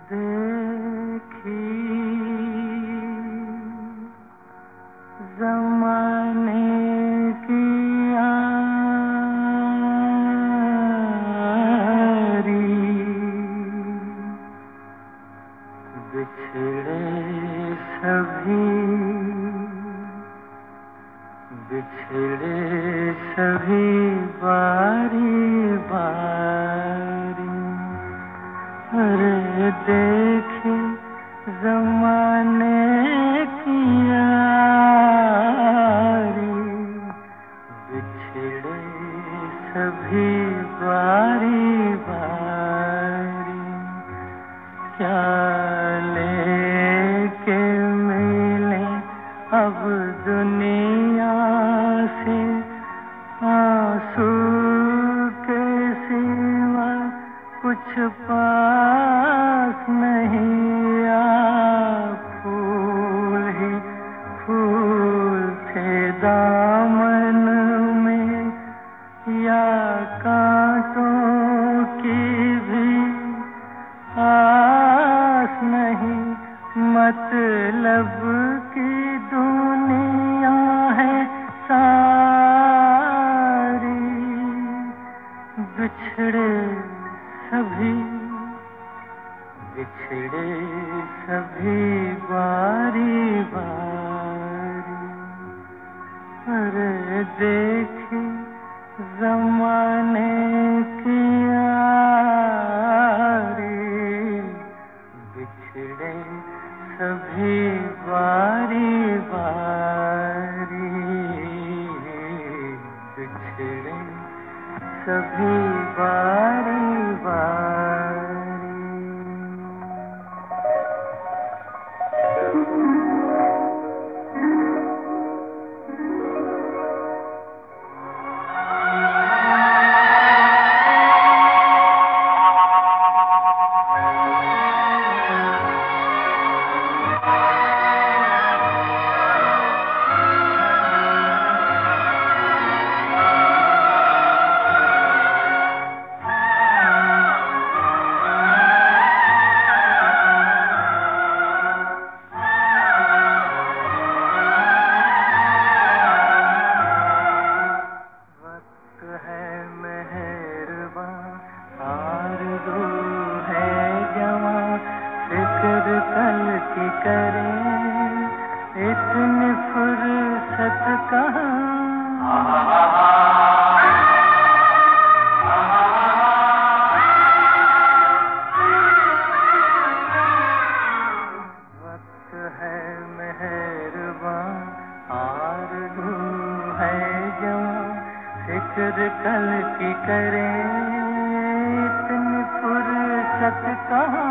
देखी ज़माने की यारी, बिछड़े सभी बारी बारी। अरे देखे ज़माने की यारी, बिछड़े सभी बारी बारी। क्या लेके मिले अब दुनिया से, आंसू के सिवा कुछ पास नहीं। फूल ही फूल थे दामन में, या कांटों की भी आस नहीं। मतलब की दुनिया है सारी, बिछड़े सभी बारी बारी। अरे देखे ज़माने की यारी, बिछड़े सभी बारी बारी। बिछड़े सभी बारी बारी। फिक्र कल की करें, इतनी फुर्सत कहाँ। वक्त है मेहरबान, आरज़ू है जवां, फिक्र कल की करें, इतनी फुर्सत कहाँ।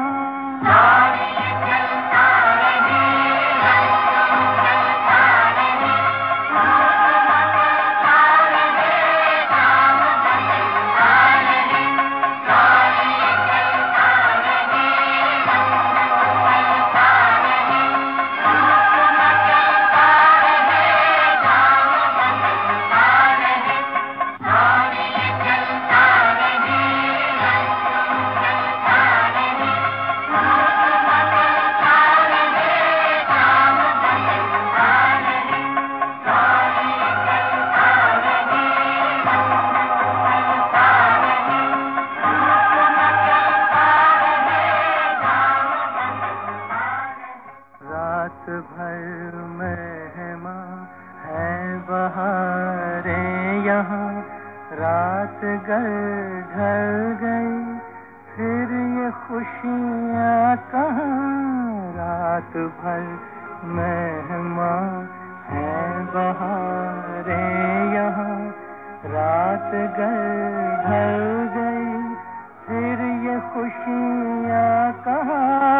रात भर मेहमान है बहारें यहाँ, रात ढल गई फिर ये खुशियाँ कहाँ। रात भर मेहमान है बहारें यहाँ, रात ढल गई फिर ये खुशियाँ कहाँ।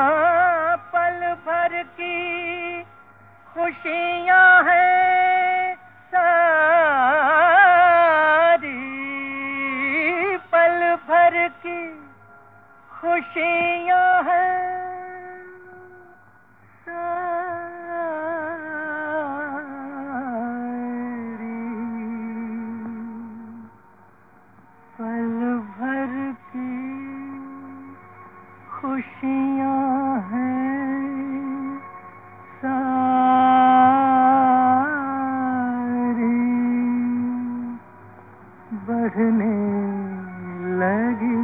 खुशियाँ हैं सारी, पल भर की खुशियाँ हैं सारी, पल भर की खुशियाँ। लगी,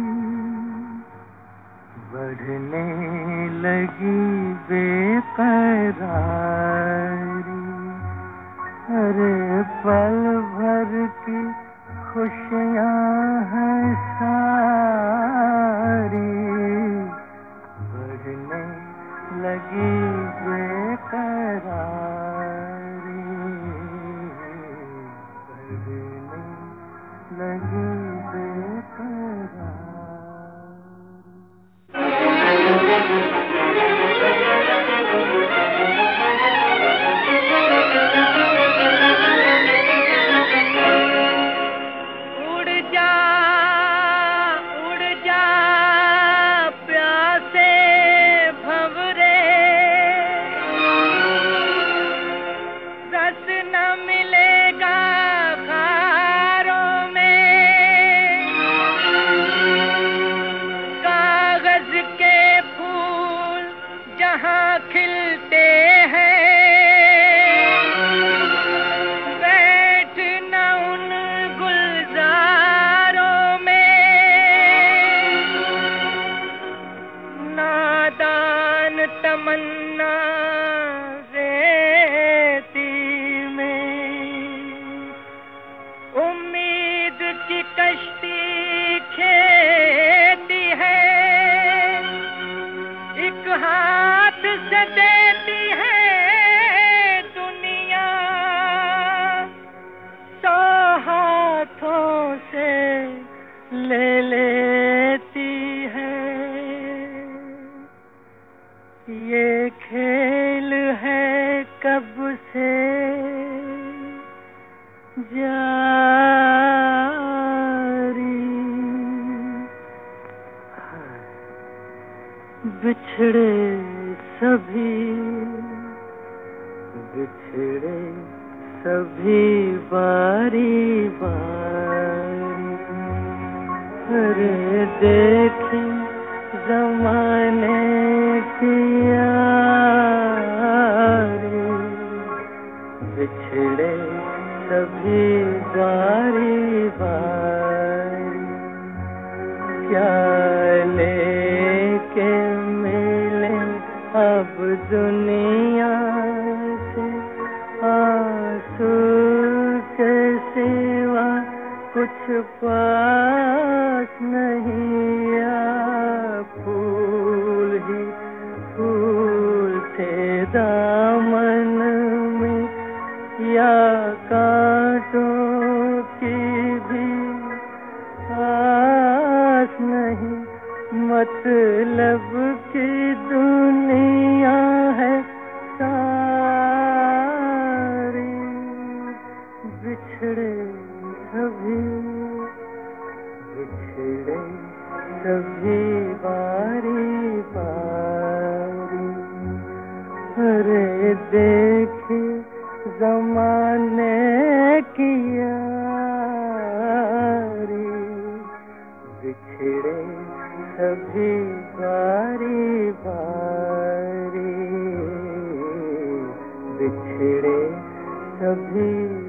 बढ़ने लगी बेकरारी। अरे पल भर की खुशियाँ हैं सारी, बढ़ने लगी बेकरारी, बढ़ने लगी बेकरारी। उड़ जा प्यासे भंवरे, रस न मिलेगा खारों में, कागज के फूल जहाँ खिलते हैं, बैठ न उन गुलजारों में, नादान तमन्ना रेती में, उम्मीद की कश्ती खेती है, एक हाथ से देती है दुनिया, 100 हाथों से ले लेती है। ये खेल है कब से जारी, बिछड़े सभी, बिछड़े सभी बारी बारी। अरे देखी ज़माने की यारी, बिछड़े सभी बारी बारी। क्या लेके मिले अब दुनिया से, आंसू के सिवा कुछ पास नहीं, या फूल ही फूल थे दामन में, या कांटों की भी आस नहीं। मतलब की दुनिया है सारी, बिछड़े सभी, बिछड़े सभी बारी बारी। अरे देखी ज़माने की यारी, बिछड़े सभी बारी बारी, बिछड़े सभी